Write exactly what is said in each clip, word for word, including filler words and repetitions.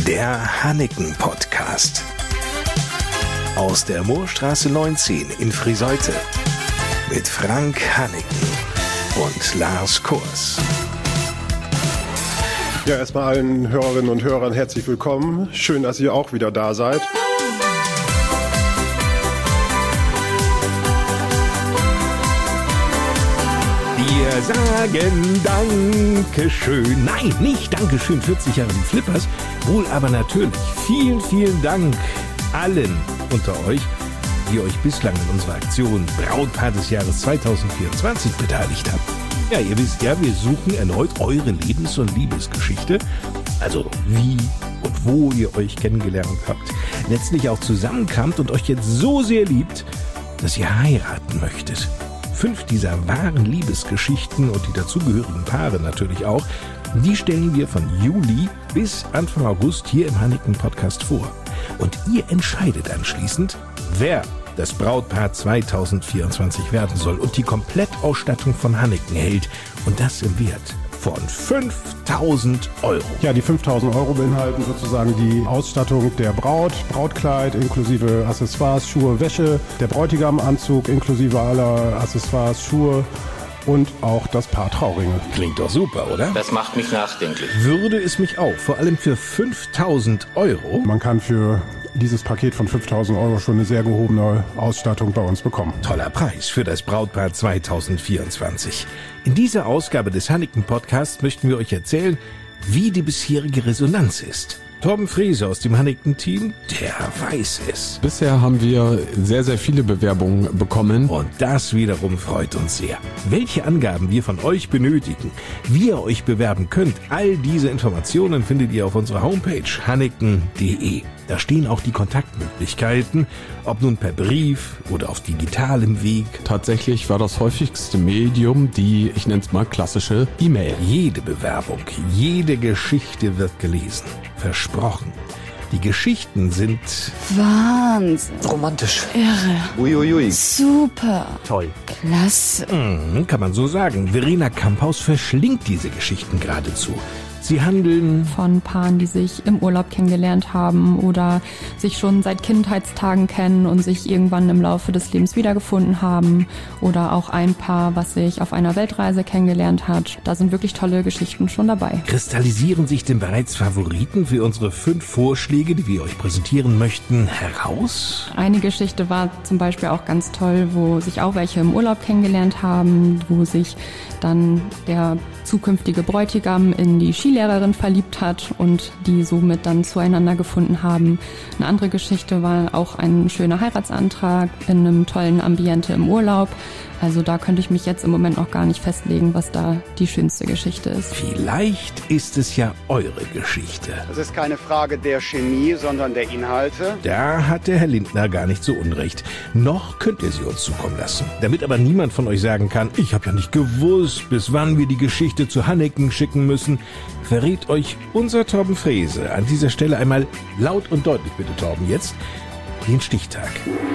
Der Hanniken-Podcast. Aus der Moorstraße neunzehn in Friseute. Mit Frank Hanniken und Lars Kurs. Ja, erstmal allen Hörerinnen und Hörern herzlich willkommen. Schön, dass ihr auch wieder da seid. Wir sagen Dankeschön. Nein, nicht Dankeschön, vierzig Jahre die Flippers. Wohl aber natürlich vielen, vielen Dank allen unter euch, die euch bislang in unserer Aktion Brautpaar des Jahres zwanzig vierundzwanzig beteiligt habt. Ja, ihr wisst ja, wir suchen erneut eure Lebens- und Liebesgeschichte. Also wie und wo ihr euch kennengelernt habt. Letztlich auch zusammenkamt und euch jetzt so sehr liebt, dass ihr heiraten möchtet. Fünf dieser wahren Liebesgeschichten und die dazugehörigen Paare natürlich auch, die stellen wir von Juli bis Anfang August hier im Hanniken-Podcast vor. Und ihr entscheidet anschließend, wer das Brautpaar zwanzig vierundzwanzig werden soll und die Komplettausstattung von Hanniken hält. Und das im Wert von fünftausend Euro. Ja, die fünftausend Euro beinhalten sozusagen die Ausstattung der Braut, Brautkleid inklusive Accessoires, Schuhe, Wäsche, der Bräutigamanzug inklusive aller Accessoires, Schuhe und auch das Paar Trauringe. Klingt doch super, oder? Das macht mich nachdenklich. Würde es mich auch, vor allem für fünftausend Euro. Man kann für dieses Paket von fünftausend Euro schon eine sehr gehobene Ausstattung bei uns bekommen. Toller Preis für das Brautpaar zwanzig vierundzwanzig. In dieser Ausgabe des Hanniken-Podcasts möchten wir euch erzählen, wie die bisherige Resonanz ist. Torben Frese aus dem Hanniken-Team, der weiß es. Bisher haben wir sehr, sehr viele Bewerbungen bekommen. Und das wiederum freut uns sehr. Welche Angaben wir von euch benötigen, wie ihr euch bewerben könnt, all diese Informationen findet ihr auf unserer Homepage hanniken punkt de. Da stehen auch die Kontaktmöglichkeiten, ob nun per Brief oder auf digitalem Weg. Tatsächlich war das häufigste Medium die, ich nenne es mal, klassische E-Mail. Jede Bewerbung, jede Geschichte wird gelesen. Versprochen. Die Geschichten sind Wahnsinn. Romantisch. Irre. Uiuiui. Super. Toll. Klasse. Hm, kann man so sagen. Verena Kamphaus verschlingt diese Geschichten geradezu. Sie handeln von Paaren, die sich im Urlaub kennengelernt haben oder sich schon seit Kindheitstagen kennen und sich irgendwann im Laufe des Lebens wiedergefunden haben. Oder auch ein Paar, was sich auf einer Weltreise kennengelernt hat. Da sind wirklich tolle Geschichten schon dabei. Kristallisieren sich denn bereits Favoriten für unsere fünf Vorschläge, die wir euch präsentieren möchten, heraus? Eine Geschichte war zum Beispiel auch ganz toll, wo sich auch welche im Urlaub kennengelernt haben, wo sich dann der zukünftige Bräutigam in die Skilehrerin verliebt hat und die somit dann zueinander gefunden haben. Eine andere Geschichte war auch ein schöner Heiratsantrag in einem tollen Ambiente im Urlaub. Also da könnte ich mich jetzt im Moment noch gar nicht festlegen, was da die schönste Geschichte ist. Vielleicht ist es ja eure Geschichte. Das ist keine Frage der Chemie, sondern der Inhalte. Da hat der Herr Lindner gar nicht so unrecht. Noch könnt ihr sie uns zukommen lassen. Damit aber niemand von euch sagen kann, ich habe ja nicht gewusst, bis wann wir die Geschichte zu Hanniken schicken müssen, verrät euch unser Torben Frese an dieser Stelle einmal laut und deutlich, bitte Torben, jetzt den Stichtag.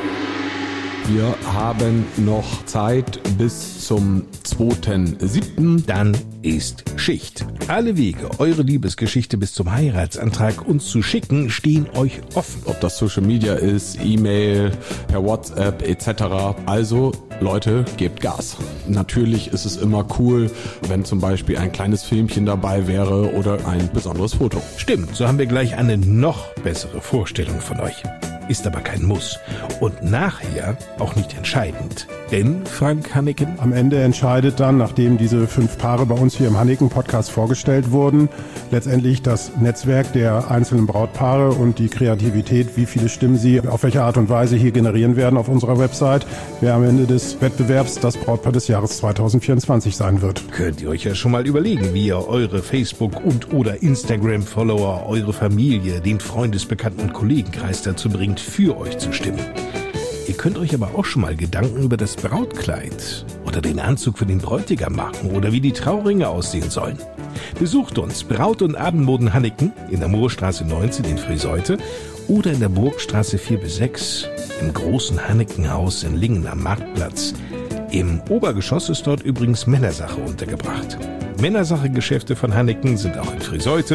Wir haben noch Zeit bis zum zweiten siebten Dann ist Schicht. Alle Wege, eure Liebesgeschichte bis zum Heiratsantrag uns zu schicken, stehen euch offen. Ob das Social Media ist, E-Mail, per WhatsApp et cetera. Also Leute, gebt Gas. Natürlich ist es immer cool, wenn zum Beispiel ein kleines Filmchen dabei wäre oder ein besonderes Foto. Stimmt, so haben wir gleich eine noch bessere Vorstellung von euch. Ist aber kein Muss. Und nachher auch nicht entscheidend. Denn, Frank Hanniken, Am Ende entscheidet dann, nachdem diese fünf Paare bei uns hier im Hanniken-Podcast vorgestellt wurden, letztendlich das Netzwerk der einzelnen Brautpaare und die Kreativität, wie viele Stimmen sie auf welche Art und Weise hier generieren werden auf unserer Website, wer am Ende des Wettbewerbs das Brautpaar des Jahres zwanzig vierundzwanzig sein wird. könnt ihr euch ja schon mal überlegen, wie ihr eure Facebook- und oder Instagram-Follower, eure Familie, den Freundesbekannten- und Kollegenkreis dazu bringt, für euch zu stimmen. Ihr könnt euch aber auch schon mal Gedanken über das Brautkleid oder den Anzug für den Bräutigam machen oder wie die Trauringe aussehen sollen. Besucht uns Braut- und Abendmoden Hanniken in der Moorstraße neunzehn in Friseute oder in der Burgstraße vier bis sechs im großen Hannikenhaus in Lingen am Marktplatz. Im Obergeschoss ist dort übrigens Männersache untergebracht. Männersache-Geschäfte von Hanniken sind auch in Friseute,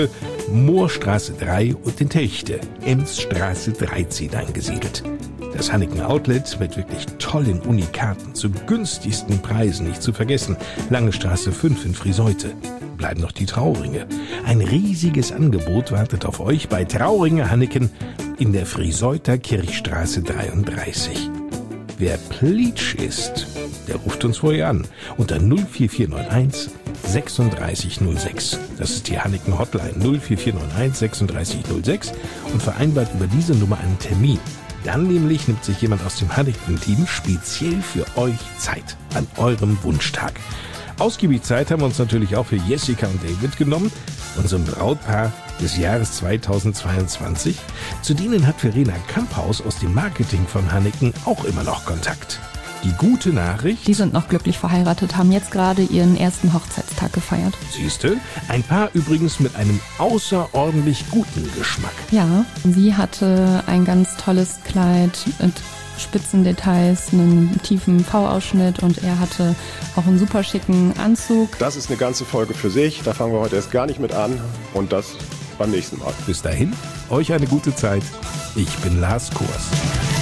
Moorstraße drei und in Techte, Emsstraße dreizehn angesiedelt. Das Hanneken Outlet mit wirklich tollen Unikaten zu günstigsten Preisen nicht zu vergessen. Lange Straße fünf in Friseute. Bleiben noch die Trauringe. Ein riesiges Angebot wartet auf euch bei Trauringe Hanneken in der Friseuter Kirchstraße dreiunddreißig. Wer Pleatsch ist, der ruft uns vorher an unter null vier vier neun eins sechsunddreißig null sechs. Das ist die Hanneken Hotline null vier vier neun eins sechsunddreißig null sechs und vereinbart über diese Nummer einen Termin. Dann nämlich nimmt sich jemand aus dem Hanneken-Team speziell für euch Zeit an eurem Wunschtag. Ausgiebig Zeit haben wir uns natürlich auch für Jessica und David genommen, unserem Brautpaar des Jahres zweitausendzweiundzwanzig. Zu denen hat Verena Kamphaus aus dem Marketing von Hanneken auch immer noch Kontakt. Die gute Nachricht: Die sind noch glücklich verheiratet, haben jetzt gerade ihren ersten Hochzeitstag gefeiert. Siehste, ein Paar übrigens mit einem außerordentlich guten Geschmack. Ja, sie hatte ein ganz tolles Kleid mit Spitzendetails, einen tiefen V-Ausschnitt und er hatte auch einen super schicken Anzug. Das ist eine ganze Folge für sich, da fangen wir heute erst gar nicht mit an und das beim nächsten Mal. Bis dahin, euch eine gute Zeit. Ich bin Lars Kors.